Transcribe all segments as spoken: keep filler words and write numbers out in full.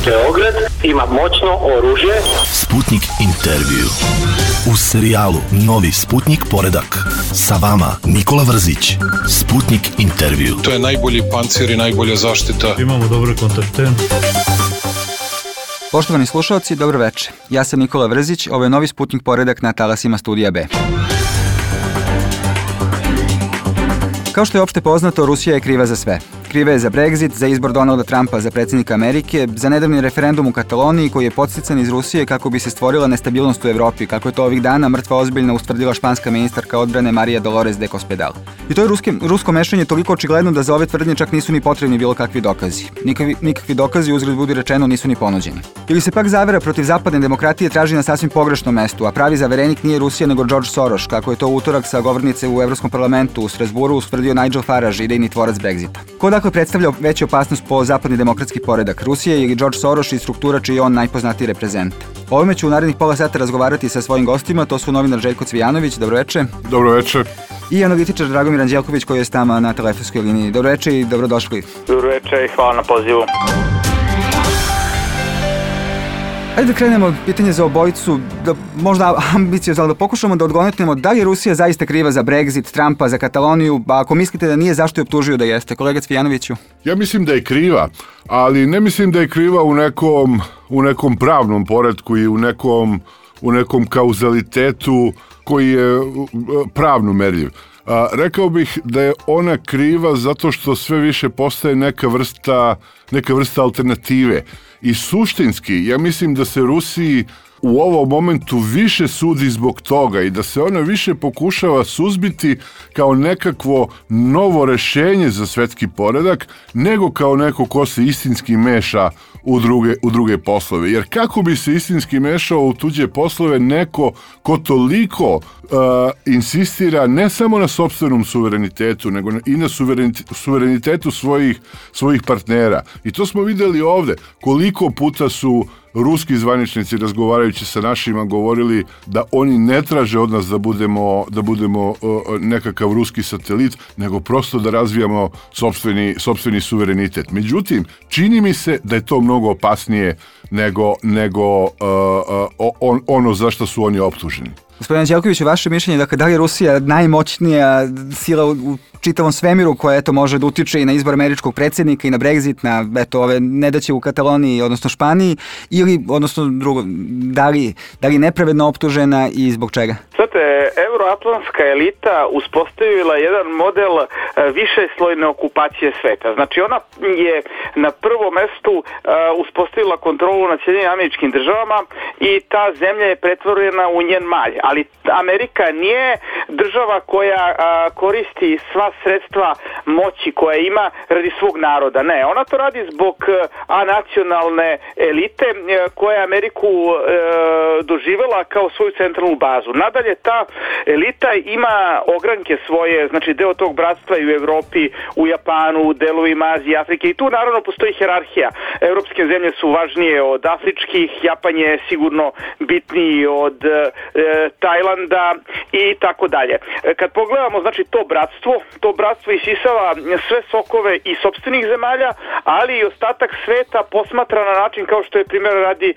Beograd ima moćno oružje. Sputnik intervju. U serijalu Novi Sputnik poredak. Sa vama Nikola Vrzić. Sputnik intervju. To je najbolji pancir i najbolja zaštita. Imamo dobre kontakte. Poštovani slušalci, dobro večer. Ja sam Nikola Vrzić, ovo je Novi Sputnik poredak na talasima Studija B. Kao što je opšte poznato, Rusija je kriva za sve. Kriva je za Brexit, za izbor Donalda Trumpa za predsjednika Amerike, za nedavni referendum u Kataloniji koji je podstican iz Rusije kako bi se stvorila nestabilnost u Evropi, kako je to ovih dana mrtva ozbiljna ustvrdila španska ministarka odbrane María Dolores de Cospedal. I to je ruski, rusko mešanje toliko očigledno da za ove tvrdnje čak nisu ni potrebni bilo kakvi dokazi. Nikakvi, nikakvi dokazi, uzgled budi rečeno, nisu ni ponuđeni. Ili se pak zavera protiv zapadne demokratije traži na sasvim pogrešnom mestu, a pravi zaverenik nije Rusija nego George Soros, kako je to u utorak sa govornice u Evropskom parlamentu u Strasburu ustvrdio Nigel Farage, idejni tvorac Brexita. Ko dakle predstavlja veću opasnost po zapadni demokratski poredak, Rusija ili George Soros i struktura čiji je on najpoznatiji reprezent? O ovome ću u narednih pola sata razgovarati sa svojim gostima, to su novinar Željko Cvijanović, dobroveče. Dobroveče. I analitičar Dragomir Anđelković koji je s nama na telefonskoj liniji. Dobroveče i dobrodošli. Dobroveče i hvala na pozivu. Ajde da krenemo pitanje za obojicu, da možda ambiciozno da pokušamo da odgonetnemo da li je Rusija zaista kriva za Brexit, Trumpa, za Kataloniju, a ako mislite da nije, zašto je optužio da jeste? Kolega Cvijanoviću? Ja mislim da je kriva, ali ne mislim da je kriva u nekom, u nekom pravnom poretku i u nekom, u nekom kauzalitetu koji je pravno merljiv. A, rekao bih da je ona kriva zato što sve više postaje neka vrsta, neka vrsta alternative. I suštinski, ja mislim da se Rusiji u ovom momentu više sudi zbog toga i da se ona više pokušava suzbiti kao nekakvo novo rešenje za svetski poredak, nego kao neko ko se istinski meša u druge, u druge poslove. Jer kako bi se istinski mešao u tuđe poslove neko ko toliko uh, insistira ne samo na sopstvenom suverenitetu, nego i na suverenitetu svojih, svojih partnera. I to smo videli ovde. Koliko puta su ruski zvaničnici razgovarajući sa našima govorili da oni ne traže od nas da budemo, da budemo uh, nekakav ruski satelit, nego prosto da razvijamo sopstveni, sopstveni suverenitet. Međutim, čini mi se da je to mnogo opasnije nego, nego uh, uh, on, ono za što su oni optuženi. Gospodin Anđelković, vaše mišljenje, dakle, da li je Rusija najmoćnija sila u, u čitavom svemiru koja eto može da utiče i na izbor američkog predsjednika i na Brexit, na eto ove nedaće u Kataloniji, odnosno Španiji, ili, odnosno drugo, da li, da li nepravedno optužena i zbog čega? Znate, euroatlantska elita uspostavila jedan model višeslojne okupacije sveta. Znači, ona je na prvom mestu uh, uspostavila kontrolu nad Sjedinjenim Američkim Državama i ta zemlja je pretvorena u njen malj. Ali Amerika nije država koja a, koristi sva sredstva moći koja ima radi svog naroda. Ne, ona to radi zbog a, nacionalne elite a, koja Ameriku a, doživela kao svoju centralnu bazu. Nadalje, ta elita ima ogranke svoje, znači deo tog bratstva i u Evropi, u Japanu, u delovima Azije, Afrike i tu naravno postoji hijerarhija. Evropske zemlje su važnije od afričkih, Japan je sigurno bitniji od e, Tajlanda i tako dalje. Kad pogledamo, znači, to bratstvo, to bratstvo isisava sve sokove i sopstvenih zemalja, ali i ostatak sveta posmatra na način kao što je primjer radi e,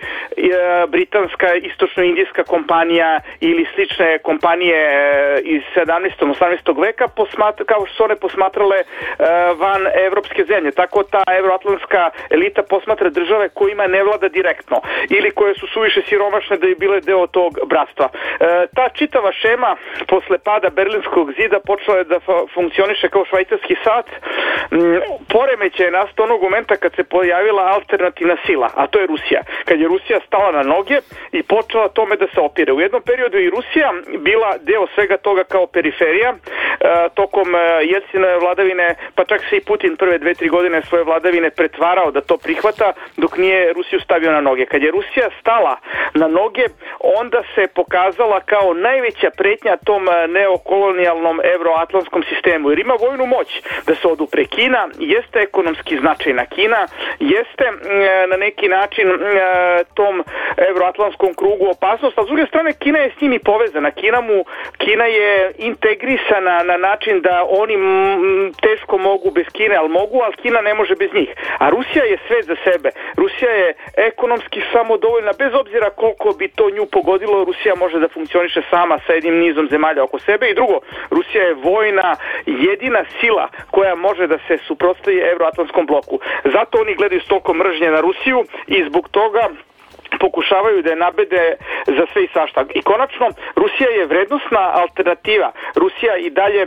britanska istočno-indijska kompanija ili slične kompanije e, iz sedamnaestog osamnaestog veka, posmatra, kao što su one posmatrale e, van evropske zemlje. Tako ta euroatlantska elita posmatra države kojima ne vlada direktno ili koje su suviše siromašne da bi bile deo tog bratstva. E, ta čitava šema posle pada Berlinskog zida počela je da fa- funkcioniše kao švajcarski sat. Mm, poremećaj je nastao onog momenta kad se pojavila alternativna sila, a to je Rusija. Kad je Rusija stala na noge i počela tome da se opire. U jednom periodu i Rusija bila deo svega toga kao periferija. E, tokom e, Jelcinove vladavine, pa čak se i Putin prve dve, tri godine svoje vladavine pretvarao da to prihvata, dok nije Rusiju stavio na noge. Kad je Rusija stala na noge, onda se pokazala kao najveća pretnja tom neokolonijalnom euroatlantskom sistemu, jer ima vojnu moć da se odupre. Kina jeste ekonomski značajna. Kina jeste na neki način tom euroatlantskom krugu opasnost, a s druge strane Kina je s njimi povezana. Kina mu Kina je integrisana na način da oni m, teško mogu bez Kine, ali mogu, ali Kina ne može bez njih. A Rusija je svet za sebe. Rusija je ekonomski samodovoljna, bez obzira koliko bi to nju pogodilo, Rusija može da funkcioniše sama sa jednim nizom zemalja oko sebe. I drugo, Rusija je vojna jedina sila koja može da se suprotstavi Evroatlantskom bloku. Zato oni gledaju s toliko mržnje na Rusiju i zbog toga pokušavaju da je nabede za sve i svašta. I konačno, Rusija je vrednostna alternativa. Rusija i dalje e,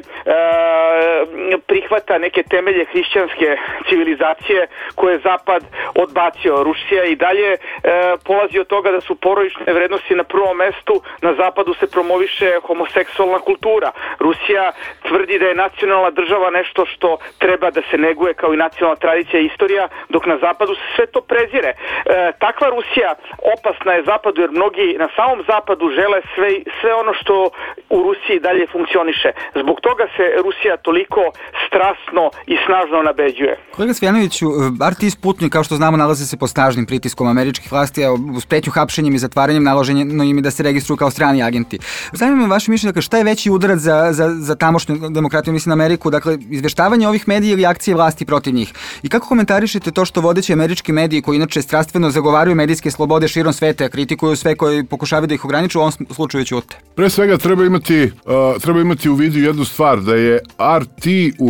prihvata neke temelje hrišćanske civilizacije koje je Zapad odbacio. Rusija i dalje e, polazi od toga da su porodične vrednosti na prvom mestu, na Zapadu se promoviše homoseksualna kultura. Rusija tvrdi da je nacionalna država nešto što treba da se neguje kao i nacionalna tradicija i istorija, dok na Zapadu se sve to prezire. E, takva Rusija opasna je Zapadu jer mnogi na samom Zapadu žele sve, sve ono što u Rusiji dalje funkcioniše. Zbog toga se Rusija toliko strasno i snažno nabeđuje. Kolega Cvijanoviću, R T Sputnik, kao što znamo, nalaze se pod snažnim pritiskom američkih vlasti, a uz pretnju hapšenjem i zatvaranjem naloženo im da se registruju kao strani agenti. Zanima me vaše mišljenje, dakle, šta je veći udarac za, za, za tamošnju demokratiju, mislim Ameriku, dakle, izveštavanje ovih medija ili akcije vlasti protiv njih? I kako komentarišete to što vodeći američki mediji, koji inače strastveno zagovaraju medijske slobode širom sveta, kritikuju sve koji pokušavaju da ih ograniču, u ovom slučaju ćute? Pre svega treba imati, uh, treba imati u vidu jednu stvar, da je R T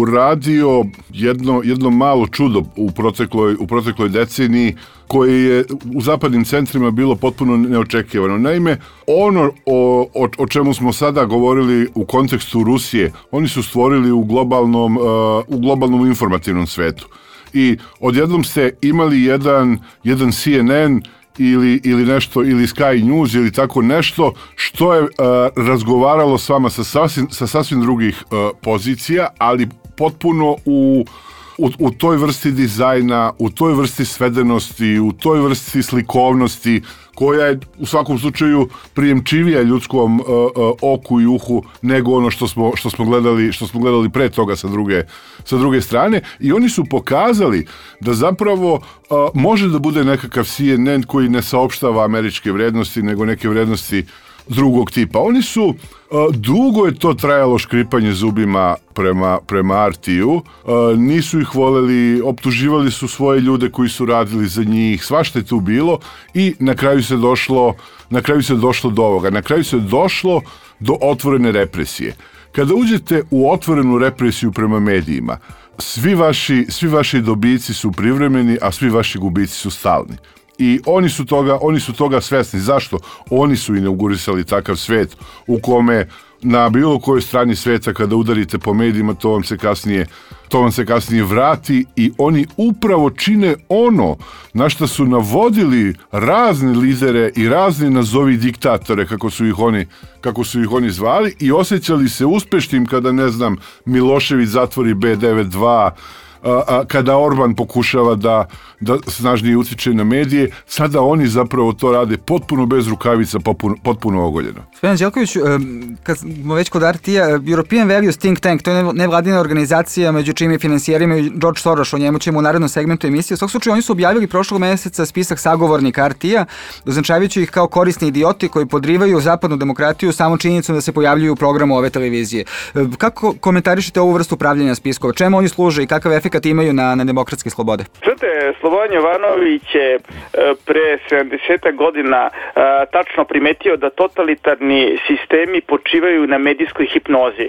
uradio jedno, jedno malo čudo u protekloj, u protekloj deceniji, koje je u zapadnim centrima bilo potpuno neočekivano. Naime, ono o, o, o čemu smo sada govorili u kontekstu Rusije, oni su stvorili u globalnom, uh, u globalnom informativnom svetu. I odjednom ste imali jedan, jedan C N N ili, ili nešto, ili Sky News ili tako nešto što je uh, razgovaralo s vama sa sasvim, sa sasvim drugih uh, pozicija, ali potpuno u U, u toj vrsti dizajna, u toj vrsti svedenosti, u toj vrsti slikovnosti, koja je u svakom slučaju prijemčivija ljudskom uh, uh, oku i uhu nego ono što smo, što smo gledali, što smo gledali pre toga sa druge, sa druge strane. I oni su pokazali da zapravo uh, može da bude nekakav C N N koji ne saopštava američke vrednosti, nego neke vrednosti drugog tipa. Oni su, uh, dugo je to trajalo škripanje zubima prema, prema R T-u, uh, nisu ih voleli, optuživali su svoje ljude koji su radili za njih, svašta je tu bilo i na kraju se došlo, na kraju se došlo do ovoga, na kraju se došlo do otvorene represije. Kada uđete u otvorenu represiju prema medijima, svi vaši, svi vaši dobici su privremeni, a svi vaši gubici su stalni. I oni su toga, oni su toga svesni. Zašto? Oni su inaugurisali takav svet u kome na bilo kojoj strani sveta kada udarite po medijima, to vam se kasnije, to vam se kasnije vrati i oni upravo čine ono na što su navodili razne lidere i razne nazovi diktatore, kako su ih oni, kako su ih oni zvali, i osjećali se uspešnim kada, ne znam, Milošević zatvori B devedeset dva, A, a, kada Orban pokušava da, da snažnije utiče na medije, sada oni zapravo to rade potpuno bez rukavica, potpuno, potpuno ogoljeno. Gospodin Đelković, kad smo već kod R T-a, European Values Think Tank, to je nevladina organizacija među čijim je financijerima i George Soros, o njemu ćemo u narednom segmentu emisije. U svakog slučaju, oni su objavili prošlog meseca spisak sagovornika R T-a, označavajući ih kao korisni idioti koji podrivaju zapadnu demokratiju samom činjenicom da se pojavljuju u programu ove televizije. Kako komentarišete ovu vrstu pravljenja spiskova? Čemu oni služe i kakav efekt kad imaju na, na demokratske slobode? Znate, Slobodan Jovanović je pre sedamdeset godina tačno primetio da totalitarni sistemi počivaju na medijskoj hipnozi,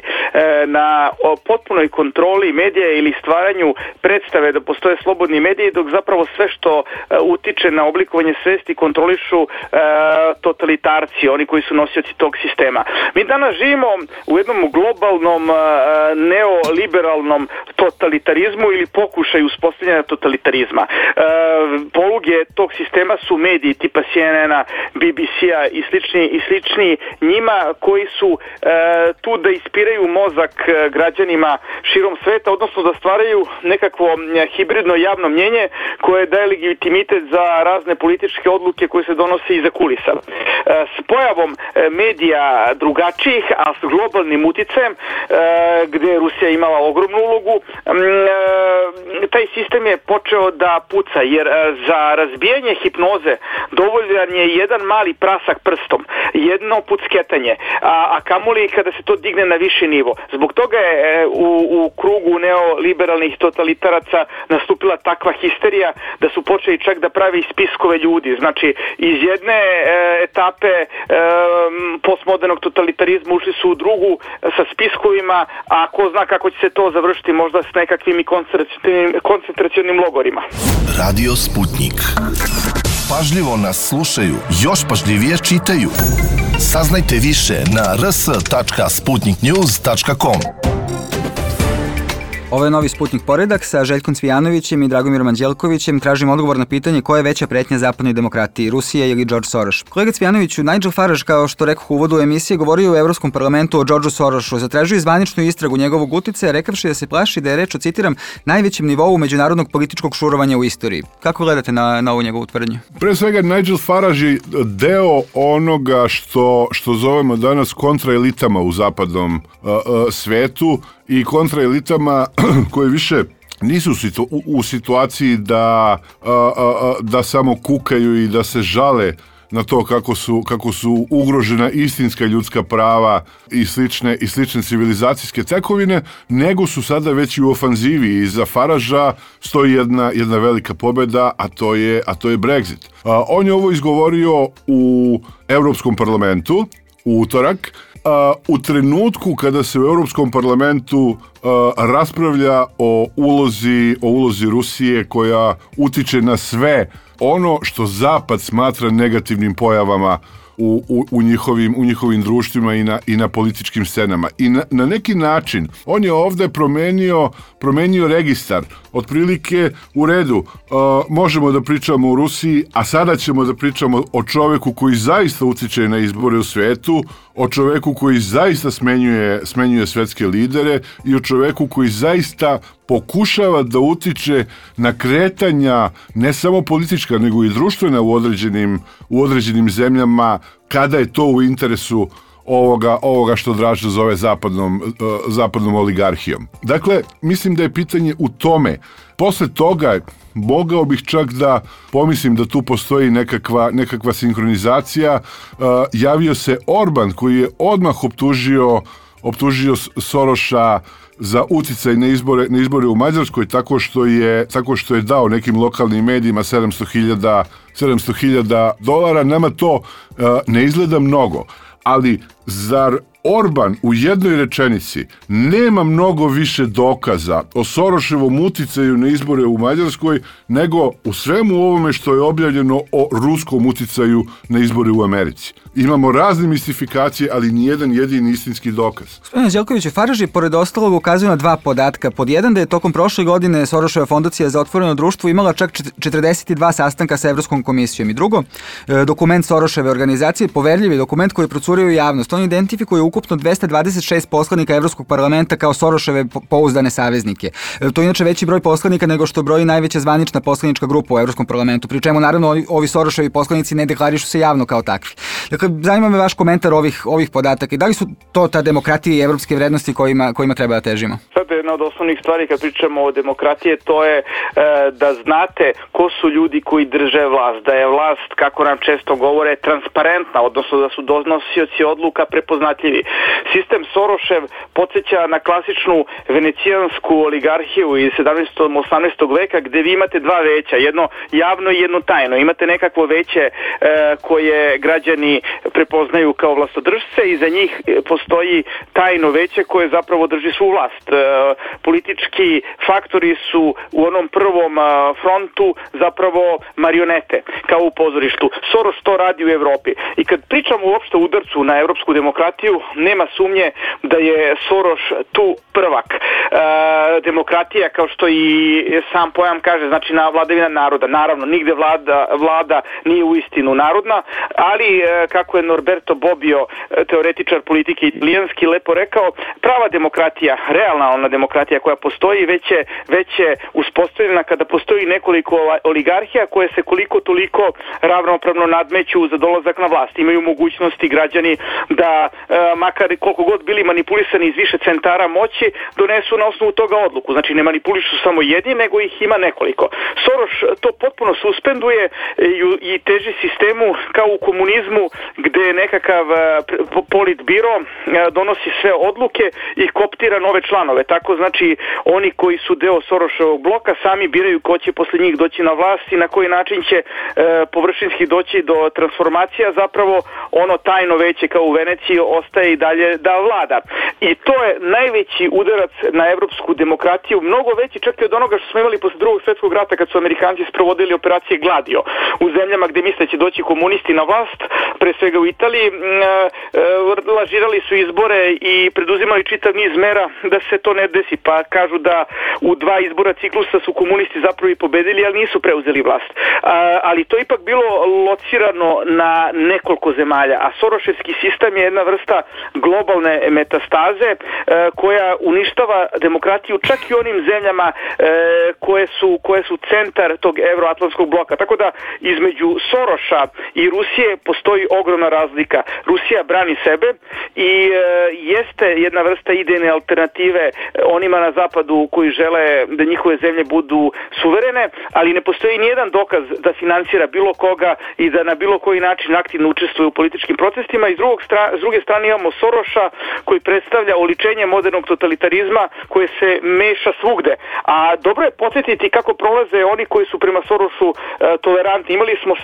na potpunoj kontroli medija ili stvaranju predstave da postoje slobodni mediji, dok zapravo sve što utiče na oblikovanje svesti kontrolišu totalitarci, oni koji su nosioci tog sistema. Mi danas živimo u jednom globalnom neoliberalnom totalitarizmu ili pokušaju uspostavljanja totalitarizma. E, poluge tog sistema su mediji tipa C N N-a, B B C-a i slični, i slični njima, koji su e, tu da ispiraju mozak građanima širom sveta, odnosno da stvaraju nekakvo hibridno javno mnjenje koje daje legitimitet za razne političke odluke koje se donose iza kulisa. E, s pojavom medija drugačijih, a s globalnim uticajem, e, gde je Rusija imala ogromnu ulogu, e, taj sistem je počeo da puca, jer za razbijanje hipnoze dovoljan je jedan mali prasak prstom, jedno pucketanje, a, a kamoli kada se to digne na viši nivo. Zbog toga je u, u krugu neoliberalnih totalitaraca nastupila takva histerija da su počeli čak da pravi spiskove ljudi. Znači, iz jedne e, etape e, postmodernog totalitarizma ušli su u drugu sa spiskovima, a ko zna kako će se to završiti, možda s nekakvim i koncentracionim, koncentracionim logorima. Radio Sputnik. Pažljivo nas slušaju, još pažljivije čitaju. Saznajte više na r s tačka sputnik news tačka com. Ovo je Novi Sputnik poredak sa Željkom Cvijanovićem i Dragomirom Anđelkovićem. Tražimo odgovor na pitanje koja je veća pretnja zapadnoj demokratiji, Rusija ili George Soros. Kolega Cvijanoviću, Nigel Farage, kao što rekoh u uvodu emisije, govorio u Evropskom parlamentu o Georgeu Sorosu. Zatražio zvaničnu istragu njegovog uticaja, rekavši da se plaši da je reč o, citiram, najvećem nivou međunarodnog političkog šurovanja u istoriji. Kako gledate na, na ovu njegovu tvrdnju? Pre svega, Nigel Farage je deo onoga što, što zovemo danas kontraelitama u zapadnom uh, uh, svetu i kontraelitama koje više nisu u, situ, u, u situaciji da, uh, uh, da samo kukaju i da se žale na to kako su, kako su ugrožena istinska ljudska prava i slične, i slične civilizacijske tekovine, nego su sada već i u ofanzivi. I za Faragea stoji jedna, jedna velika pobjeda, a to je, a to je Brexit. A, on je ovo izgovorio u Evropskom parlamentu u utorak, a, u trenutku kada se u Evropskom parlamentu a, raspravlja o ulozi, o ulozi Rusije koja utiče na sve ono što Zapad smatra negativnim pojavama u, u, u, njihovim, u njihovim društvima i na, i na političkim scenama. I na, na neki način on je ovde promenio, promenio registar. Otprilike u redu, uh, možemo da pričamo o Rusiji, a sada ćemo da pričamo o čoveku koji zaista utiče na izbore u svetu, o čoveku koji zaista smenjuje, smenjuje svetske lidere i o čoveku koji zaista pokušava da utiče na kretanja ne samo politička, nego i društvena u određenim, u određenim zemljama, kada je to u interesu ovoga, ovoga što Draža zove zapadnom, uh, zapadnom oligarhijom. Dakle, mislim da je pitanje u tome. Posle toga mogao bih čak da pomislim da tu postoji nekakva, nekakva sinhronizacija. Uh, javio se Orban koji je odmah optužio, optužio Soroša za uticaj na izbore, na izbore u Mađarskoj tako što je, tako što je dao nekim lokalnim medijima sedamsto hiljada dolara. Nama to uh, ne izgleda mnogo, ali zar Orban u jednoj rečenici nema mnogo više dokaza o Soroševom uticaju na izbore u Mađarskoj nego u svemu ovome što je objavljeno o ruskom uticaju na izbore u Americi. Imamo razne mistifikacije, ali nijedan jedini istinski dokaz. Gospodine Đelkoviću, Farage pored ostalog ukazuje na dva podatka. Pod jedan, da je tokom prošle godine Soroševa fondacija za otvoreno društvo imala čak četrdeset dva sastanka sa Evropskom komisijom. I drugo, dokument Soroševe organizacije, poverljivi dokument koji je procurio u javnost. On identifikuje ukupno dvesta dvadeset šest poslanika Evropskog parlamenta kao Soroševe pouzdane saveznike. To je inače veći broj poslanika nego što broji najveća zvanična poslanička grupa u Evropskom parlamentu, pri čemu naravno ovi Soroševi poslanici ne deklarišu se javno kao takvi. Dakle, zanima me vaš komentar ovih, ovih podataka i da li su to ta demokratija i evropske vrednosti kojima, kojima treba da težimo? Sad jedna od osnovnih stvari kad pričamo o demokratiji, to je e, da znate ko su ljudi koji drže vlast, da je vlast, kako nam često govore, transparentna, odnosno da su donosioci odluka prepoznatljivi. Sistem Sorošev podsjeća na klasičnu venecijansku oligarhiju iz sedamnaestog osamnaestog veka gde vi imate dva veća, jedno javno i jedno tajno. Imate nekakvo veće e, koje građani prepoznaju kao vlastodržce i za njih postoji tajno veće koje zapravo drži svu vlast. E, politički faktori su u onom prvom a, frontu zapravo marionete, kao u pozorištu. Soros to radi u Evropi. I kad pričamo uopšte o udarcu na evropsku demokratiju, nema sumnje da je Soros tu prvak. E, demokratija, kao što i sam pojam kaže, znači na vladavina naroda. Naravno, nigde vlada, vlada nije u istinu narodna, ali e, kako je Norberto Bobbio, teoretičar politike italijanski, lepo rekao, prava demokratija, realna ona demokratija koja postoji, već je, već je uspostavljena kada postoji nekoliko oligarhija koje se koliko toliko ravnopravno nadmeću za dolazak na vlast. Imaju mogućnosti građani da da makar koliko god bili manipulisani iz više centara moći, donesu na osnovu toga odluku. Znači ne manipulišu samo jedni, nego ih ima nekoliko. Soros to potpuno suspenduje i teži sistemu kao u komunizmu gde nekakav politbiro donosi sve odluke i koptira nove članove. Tako znači oni koji su deo Soroševog bloka sami biraju ko će posle njih doći na vlast i na koji način će površinski doći do transformacija. Zapravo ono tajno veće kao u Veneciji ostaje i dalje da vlada. I to je najveći udarac na evropsku demokratiju, mnogo veći čak i od onoga što smo imali posle drugog svjetskog rata kad su Amerikanci sprovodili operacije Gladio u zemljama gde misle će doći komunisti na vlast, pre svega u Italiji, lažirali su izbore i preduzimali čitav niz mera da se to ne desi, pa kažu da u dva izbora ciklusa su komunisti zapravo i pobedili, ali nisu preuzeli vlast. Ali to je ipak bilo locirano na nekoliko zemalja, a Soroševski sistem je jedna vrsta globalne metastaze koja uništava demokratiju čak i onim zemljama koje su, koje su centar tog evroatlantskog bloka. Tako da između Soroša i Rusije postoji ogromna razlika. Rusija brani sebe i jeste jedna vrsta idejne alternative onima na zapadu koji žele da njihove zemlje budu suverene, ali ne postoji nijedan dokaz da finansira bilo koga i da na bilo koji način aktivno učestvuje u političkim procesima. I s, drugog stra, s druge strane imamo Soroša koji predstavlja oličenje modernog totalitarizma koje se meša svugde. A dobro je podsjetiti kako prolaze oni koji su prema Sorošu e, tolerantni. Imali smo e,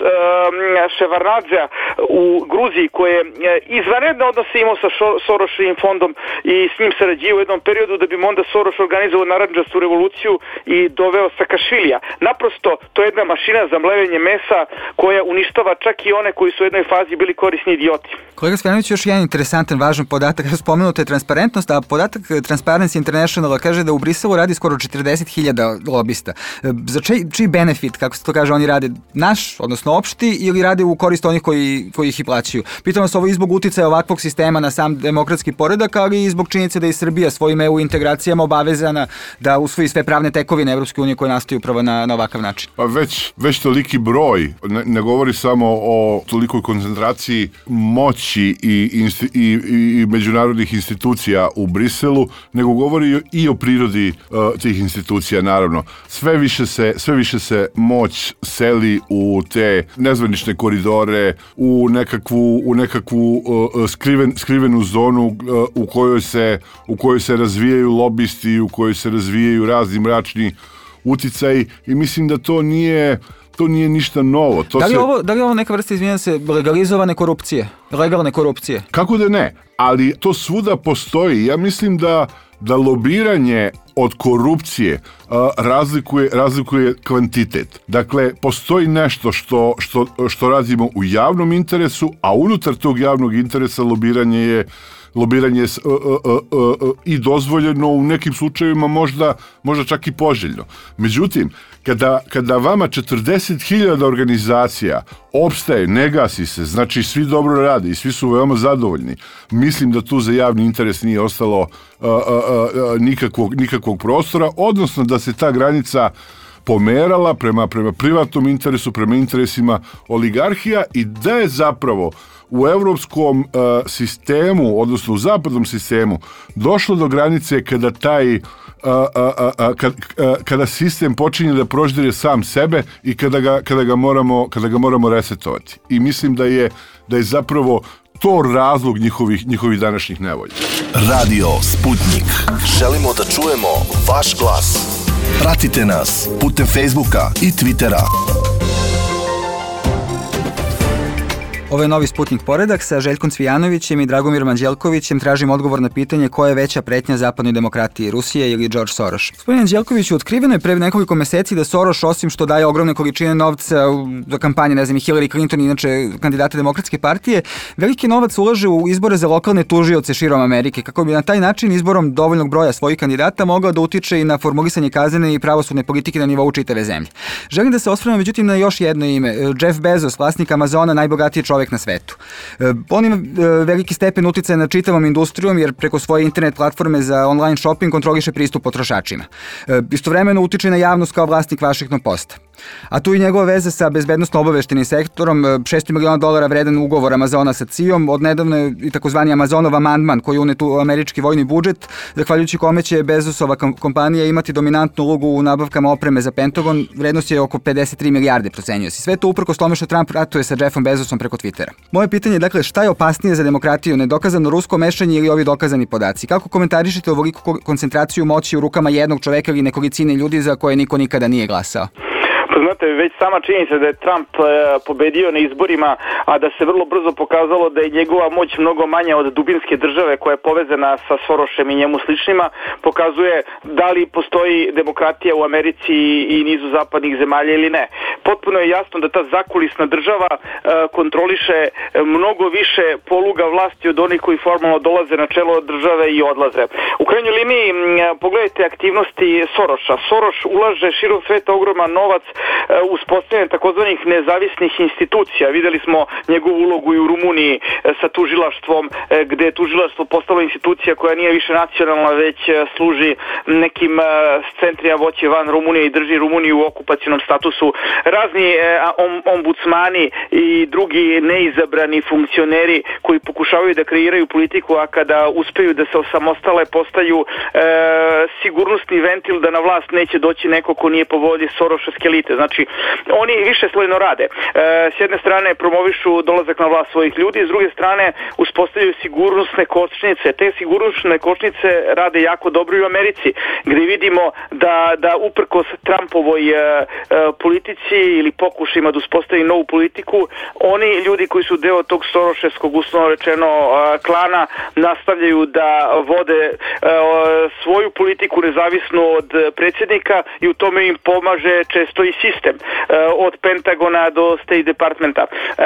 Ševarnadzea u Gruziji koje je izvanredne odnose imao sa Soroševim fondom i s njim sarađivao u jednom periodu da bi mu onda Soroš organizovao narandžastu revoluciju i doveo Sakašvilija. Naprosto, to je jedna mašina za mlevenje mesa koja uništava čak i one koji su u jednoj fazi bili korisni idioti. Kolega Stojanović, još jedan interesantan, važan podatak, spomenuta je transparentnost, a podatak Transparency International kaže da u Briselu radi skoro četrdeset hiljada lobista. Za čiji, čiji benefit, kako se to kaže, oni rade naš, odnosno opšti, ili rade u korist onih koji, koji ih i plaćaju? Pitam vas ovo i zbog uticaja ovakvog sistema na sam demokratski poredak, ali i zbog činjenice da je Srbija svojim E U integracijama obavezana da usvoji sve pravne tekovine Evropske unije koje nastaju upravo na, na ovakav način. Pa već, već toliki broj, ne, ne govori samo o tolikoj koncentraciji moći i, insti, i, i, i međunarodnih institucija u Briselu, nego govori i o prirodi uh, tih institucija, naravno. Sve više se, sve više se moć seli u te nezvanične koridore, u nekakvu, u nekakvu uh, skriven, skrivenu zonu uh, u kojoj se, u kojoj se razvijaju lobisti, u kojoj se razvijaju razni mračni uticaji i mislim da to nije to nije ništa novo. To da li se... ovo da li ovo neka vrsta, izvinjam se, legalizovane korupcije, legalne korupcije? Kako da ne, ali to svuda postoji. Ja mislim da da lobiranje od korupcije uh, razlikuje, razlikuje kvantitet. Dakle, postoji nešto što, što, što radimo u javnom interesu, a unutar tog javnog interesa lobiranje je lobiranje je uh, uh, uh, uh, i dozvoljeno, u nekim slučajevima možda, možda čak i poželjno. Međutim, kada, kada vama četrdeset hiljada organizacija opstaje, ne gasi se, znači svi dobro rade i svi su veoma zadovoljni, mislim da tu za javni interes nije ostalo uh, uh, uh, nikakvog, nikakvog prostora, odnosno da se ta granica pomerala prema, prema privatnom interesu, prema interesima oligarhija i da je zapravo u evropskom uh, sistemu, odnosno u zapadnom sistemu, došlo do granice kada taj uh, uh, uh, kad, uh, kada sistem počinje da proždire sam sebe i kada ga, kada ga moramo, kada ga moramo resetovati. I mislim da je, da je zapravo to razlog njihovih, njihovih današnjih nevolja. Radio Sputnik. Želimo da čujemo vaš glas. Pratite nas putem Facebooka i Twittera. Ovo je novi Sputnik poredak sa Željkom Cvijanovićem i Dragomirom Anđelkovićem. Tražim odgovor na pitanje koja je veća pretnja zapadnoj demokratiji, Rusija ili George Soros. Gospodin Anđelković, otkriveno je pre nekoliko meseci da Soros, osim što daje ogromne količine novca za kampanje, ne znam, i Hillary Clinton, inače kandidate Demokratske partije, veliki novac ulaže u izbore za lokalne tužioce širom Amerike, kako bi na taj način izborom dovoljnog broja svojih kandidata mogao da utiče i na formulisanje kaznene i pravosudne politike na nivou čitave zemlje. Želim da se osvrnem međutim na još jedno ime. Jeff Bezos, vlasnik Amazona, najbogatiji čovjek čovek na svetu. On ima veliki stepen uticaja na čitavom industrijom jer preko svoje internet platforme za online shopping kontroliše pristup potrošačima. Istovremeno utiče na javnost kao vlasnik Washington Posta. A tu i njegova veza sa bezbednosno-obaveštenim sektorom, šesto miliona dolara vredan ugovor Amazona sa C I O-om, od nedavno je i takozvani Amazonov amandman koji je unet u američki vojni budžet, zahvaljujući kome će Bezosova kompanija imati dominantnu ulogu u nabavkama opreme za Pentagon, vrednost je oko pedeset tri milijarde, procenjuje se. Sve to uprkos tome što Trump ratuje sa Jeffom Bezosom preko Twittera. Moje pitanje je, dakle, šta je opasnije za demokratiju, nedokazano rusko mešanje ili ovi dokazani podaci? Kako komentarišete ovoliku koncentraciju moći u rukama jednog čoveka ili nekolicine ljudi za koje niko nikada nije glasao? Pa znate, već sama činjenica da je Trump e, pobedio na izborima, a da se vrlo brzo pokazalo da je njegova moć mnogo manja od dubinske države koja je povezana sa Sorošem i njemu sličnima, pokazuje da li postoji demokratija u Americi i nizu zapadnih zemalja ili ne. Potpuno je jasno da ta zakulisna država e, kontroliše mnogo više poluga vlasti od onih koji formalno dolaze na čelo države i odlaze. U krajnjoj liniji, m, pogledajte aktivnosti Soroša. Soroš ulaže širom sveta ogroman novac uspostavljanje takozvanih nezavisnih institucija. Videli smo njegovu ulogu i u Rumuniji sa tužilaštvom, gde je tužilaštvo postalo institucija koja nije više nacionalna, već služi nekim centrima voće van Rumunije i drži Rumuniju u okupacionom statusu. Razni ombudsmani i drugi neizabrani funkcioneri koji pokušavaju da kreiraju politiku, a kada uspeju da se osamostale postaju e, sigurnosni ventil da na vlast neće doći neko ko nije po volji Soroševske elite. Znači, oni više slojno rade. E, s jedne strane promovišu dolazak na vlast svojih ljudi, s druge strane uspostavljaju sigurnosne kočnice. Te sigurnosne kočnice rade jako dobro i u Americi, gdje vidimo da, da uprkos Trumpovoj e, e, politici ili pokušima da uspostavi novu politiku, oni ljudi koji su deo tog Soroševskog, uslovno rečeno, e, klana, nastavljaju da vode e, svoju politiku nezavisno od predsjednika i u tome im pomaže često i sistem, od Pentagona do State Departmenta.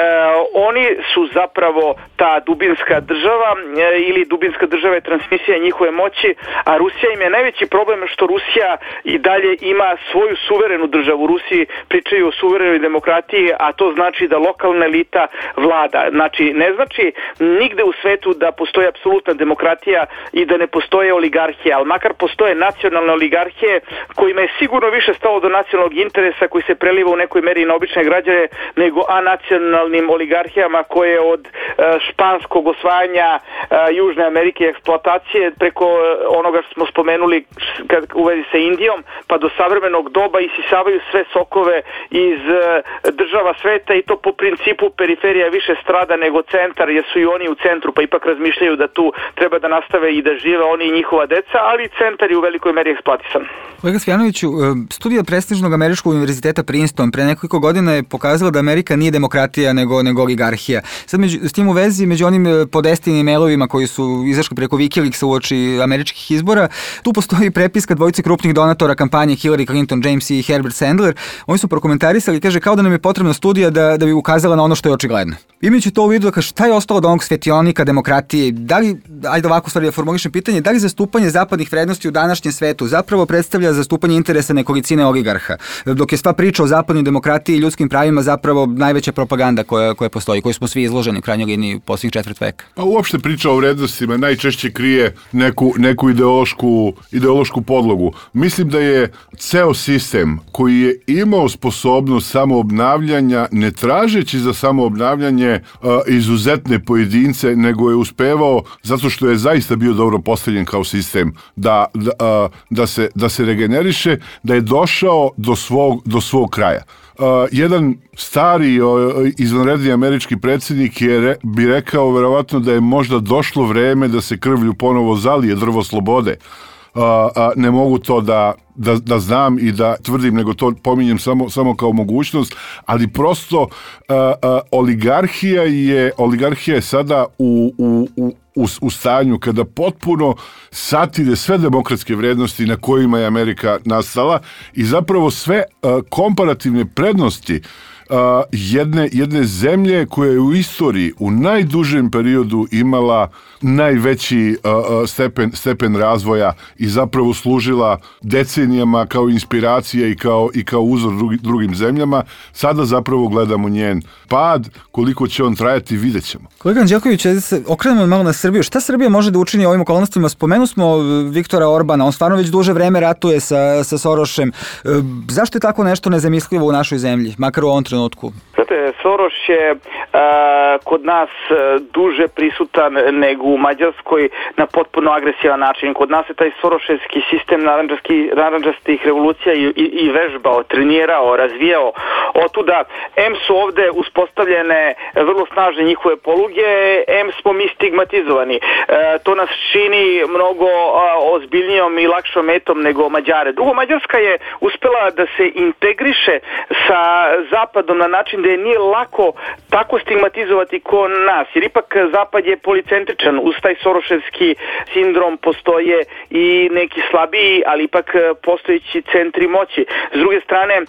Oni su zapravo ta dubinska država ili dubinska država je transmisija njihove moći, a Rusija im je najveći problem što Rusija i dalje ima svoju suverenu državu. U Rusiji pričaju o suverenoj demokratiji, a to znači da lokalna elita vlada. Znači, ne znači nigde u svetu da postoji apsolutna demokratija i da ne postoje oligarhije, ali makar postoje nacionalne oligarhije kojima je sigurno više stalo do nacionalnog interesa koji se preliva u nekoj meri na obične građane nego anacionalnim oligarhijama koje od španskog osvajanja Južne Amerike i eksploatacije preko onoga što smo spomenuli u vezi sa Indijom pa do savremenog doba isisavaju sve sokove iz država sveta i to po principu periferija više strada nego centar jer su i oni u centru pa ipak razmišljaju da tu treba da nastave i da žive oni i njihova deca, ali centar je u velikoj meri eksploatisan. Kolega Svjanoviću, studija prestižnog američkog univerziteta Princeton pre nekoliko godina je pokazala da Amerika nije demokratija nego, nego oligarhija. Sad među, s tim u vezi, među onim podestinim mailovima koji su izašli preko Wikileaksa uoči američkih izbora, tu postoji prepiska dvojice krupnih donatora kampanje Hillary Clinton, James i Herbert Sandler. Oni su prokomentarisali, kaže, kao da nam je potrebna studija da, da bi ukazala na ono što je očigledno. Imajući to u vidu, kaže, šta je ostalo od onog svetionika demokratije? Da li, ajde ovako stvari da formulišem pitanje, da li zastupanje zapadnih vrednosti u današnjem svetu zapravo predstavlja zastupanje interesa nekolicine oligarha, dok je sva priča o zapadnoj demokratiji i ljudskim pravima zapravo najveća propaganda koja, koja postoji, koju smo svi izloženi u krajnjoj liniji u posljednjih četvrt veka? A uopšte priča o vrednostima najčešće krije neku, neku ideološku, ideološku podlogu. Mislim da je ceo sistem koji je imao sposobnost samoobnavljanja, ne tražeći za samoobnavljanje uh, izuzetne pojedince, nego je uspevao, zato što je zaista bio dobro postavljen kao sistem, da, da, uh, da, se, da se regeneriše, da je došao do svog, do svog kraja. Uh, jedan stari uh, izvanredni američki predsjednik je re, bi rekao verovatno da je možda došlo vreme da se krvlju ponovo zalije drvo slobode. Uh, uh, ne mogu to da, da, da znam i da tvrdim, nego to pominjem samo, samo kao mogućnost, ali prosto uh, uh, oligarhija je oligarhija je sada u, u, u U, u stanju kada potpuno satire sve demokratske vrednosti na kojima je Amerika nastala i zapravo sve uh, komparativne prednosti a, jedne, jedne zemlje koja je u istoriji u najdužem periodu imala najveći a, a, stepen, stepen razvoja i zapravo služila decenijama kao inspiracija i kao, i kao uzor drugi, drugim zemljama. Sada zapravo gledamo njen pad, koliko će on trajati, vidjet ćemo. Kolega Anđelković, se okrenemo malo na Srbiju. Šta Srbija može da učini u ovim okolnostima? Spomenu smo Viktora Orbana, on stvarno već duže vreme ratuje sa, sa Sorošem. E, zašto je tako nešto nezamislivo u našoj zemlji, makar u ovom trenutku? Znate, Soroš je a, kod nas duže prisutan nego u Mađarskoj na potpuno agresivan način. Kod nas je taj soroševski sistem narandžastih revolucija i, i, i vežbao, trenirao, razvijao. Otuda, em su ovde uspostavljene vrlo snažne njihove poluge, em smo mi stigmatizovani. E, to nas čini mnogo a, ozbiljnijom i lakšom metom nego Mađare. Drugo, Mađarska je uspela da se integriše sa Zapadom na način da je nije lako tako stigmatizovati ko nas, jer ipak Zapad je policentričan, uz taj soroševski sindrom postoje i neki slabiji, ali ipak postojeći centri moći. S druge strane, e,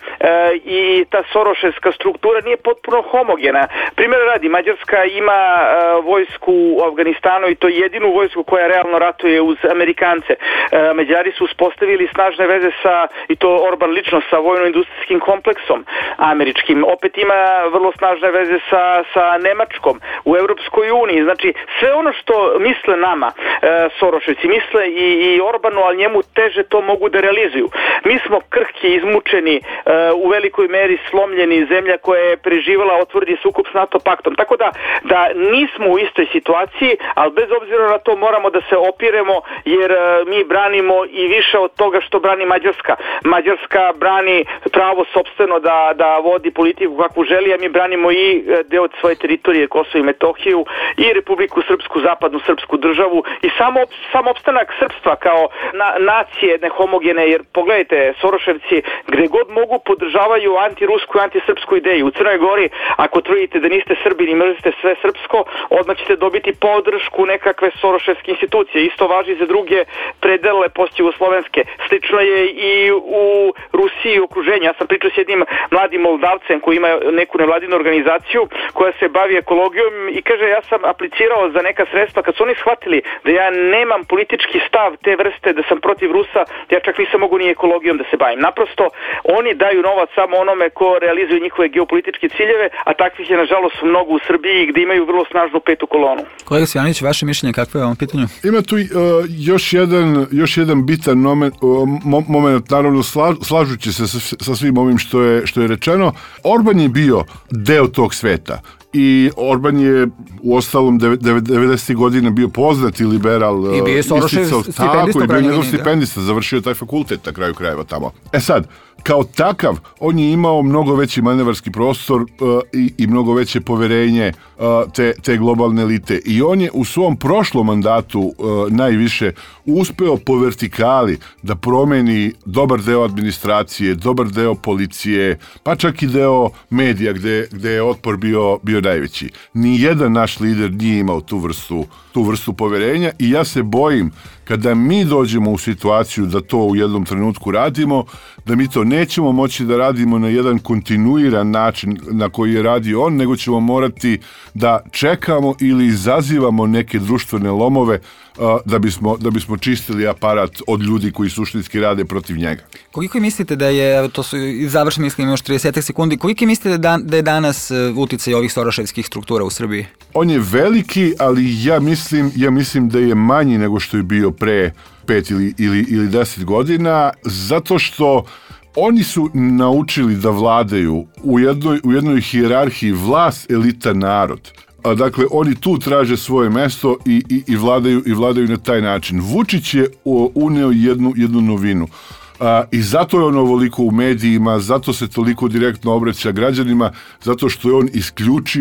i ta soroševska struktura nije potpuno homogena. Primjer radi, Mađarska ima e, vojsku u Afganistanu i to je jedinu vojsku koja realno ratuje uz Amerikance. E, Mađari su uspostavili snažne veze sa, i to Orban lično, sa vojno-industrijskim kompleksom američkim. Opet ima vrlo snažne veze sa, sa Nemačkom u Europskoj uniji. Znači, sve ono što misle nama, e, Soroševci, misle i, i Orbanu, ali njemu teže to mogu da realizuju. Mi smo krhki, izmučeni, e, u velikoj meri slomljeni, zemlja koja je preživala otvoreni sukob s NATO paktom. Tako da, da nismo u istoj situaciji, ali bez obzira na to moramo da se opiremo, jer e, mi branimo i više od toga što brani Mađarska. Mađarska brani pravo sopstveno da, da vodi politiku kakvu želi, a mi branimo i deo svoje teritorije, Kosovo i Metohiju, i Republiku Srpsku, zapadnu srpsku državu i samo, samo opstanak srpstva kao na, nacije nehomogene, jer pogledajte, Soroševci gde god mogu podržavaju antirusku i antisrpsku ideju. U Crnoj Gori, ako tvrdite da niste Srbini i mrzite sve srpsko, odmah ćete dobiti podršku nekakve soroševske institucije. Isto važi za druge predele postjugoslovenske. Slično je i u Rusiji i okruženju. Ja sam pričao s jednim mladim Moldavcem koji ima neku nevladinu organizaciju koja se bavi ekologijom i kaže, ja sam aplicirao za neka sredstva, kad su oni shvatili da ja nemam politički stav te vrste, da sam protiv Rusa, ja čak nisam mogu ni ekologijom da se bavim. Naprosto, oni daju novac samo onome ko realizuje njihove geopolitičke ciljeve, a takvih je nažalost mnogo u Srbiji gde imaju vrlo snažnu petu kolonu. Kolega Svijanović, vaše mišljenje kakvo je o ovom pitanju? Ima tu uh, još, jedan, još jedan bitan moment, uh, moment naravno sla, slažući se sa, sa svim ovim što je, što je rečeno. Orban je bio deo tog sveta. I Orban je u ostalom devedesetih godina bio poznati liberal. I bio je Sorošev stipendista. Tako, i bio njegov stipendista, završio taj fakultet na kraju krajeva tamo. E sad, kao takav, on je imao mnogo veći manevarski prostor uh, i, i mnogo veće poverenje uh, te, te globalne elite. I on je u svom prošlom mandatu uh, najviše uspeo po vertikali da promeni dobar deo administracije, dobar deo policije, pa čak i deo medija gde, gde je otpor bio, bio najveći. Nijedan naš lider nije imao tu vrstu, tu vrstu poverenja i ja se bojim kada mi dođemo u situaciju da to u jednom trenutku radimo, da mi to nećemo moći da radimo na jedan kontinuiran način na koji je radio on, nego ćemo morati da čekamo ili izazivamo neke društvene lomove uh, da bismo, da bismo čistili aparat od ljudi koji suštinski rade protiv njega. Koliko mislite da je, to su završne mislim još trideset sekundi, koliko mislite da, da je danas uticaj ovih soroševskih struktura u Srbiji? On je veliki, ali ja mislim, ja mislim da je manji nego što je bio pre pet ili, ili, ili deset godina, zato što oni su naučili da vladaju u jednoj, u jednoj hijerarhiji vlast, elita, narod. A dakle, oni tu traže svoje mesto i, i, i, vladaju, i vladaju na taj način. Vučić je uneo jednu, jednu novinu. A, i zato je on ovoliko u medijima, zato se toliko direktno obraća građanima, zato što je on isključio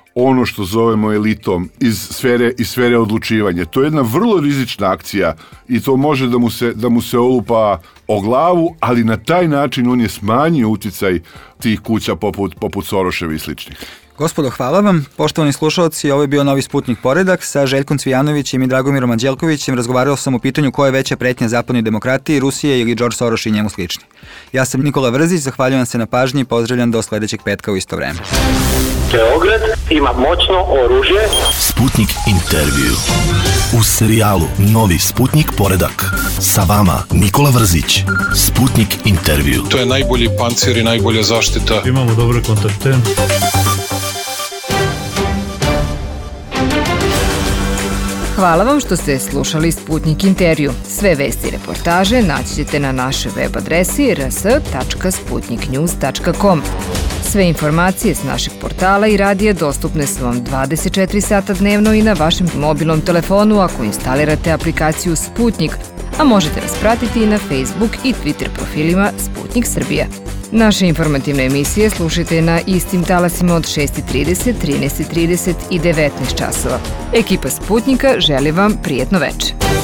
ono što zovemo elitom iz sfere, iz sfere odlučivanja. To je jedna vrlo rizična akcija i to može da mu se, da mu se olupa o glavu, ali na taj način on je smanjio uticaj tih kuća poput, poput Soroševa i sličnih. Gospodo, hvala vam. Poštovani slušalci, ovo je bio Novi Sputnik Poredak sa Željkom Cvijanovićem i Dragomirom Anđelkovićem. Razgovarao sam o pitanju ko je veća pretnja zapadnoj demokratiji, Rusije ili George Soros i njemu slični. Ja sam Nikola Vrzić, zahvaljujem se na pažnji i pozdravljam do sledećeg petka u isto vreme. Beograd ima moćno oružje. Sputnik intervju. U serijalu Novi Sputnik Poredak. Sa vama Nikola Vrzić. Sputnik intervju. To je najbolji pancir i najbolja zaštita. Imamo dobre kontakte. Hvala vam što ste slušali Sputnik intervju. Sve vesti i reportaže naći ćete na našoj web adresi r s tačka sputnik news tačka com. Sve informacije s našeg portala i radija dostupne su vam dvadeset četiri sata dnevno i na vašem mobilnom telefonu ako instalirate aplikaciju Sputnik, a možete nas pratiti i na Facebook i Twitter profilima Sputnik Srbija. Naše informativne emisije slušajte na istim talasima od šest i trideset, trinaest i trideset i devetnaest časova. Ekipa Sputnika želi vam prijetno veče.